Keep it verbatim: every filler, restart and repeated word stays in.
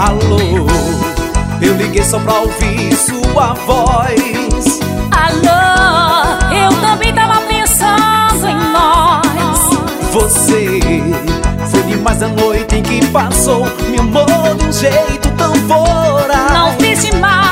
Alô, eu liguei só pra ouvir sua voz. Alô, eu também tava pensando em nós. Você foi demais a noite em que passou, me amou de um jeito tão voraz. Não fiz demais.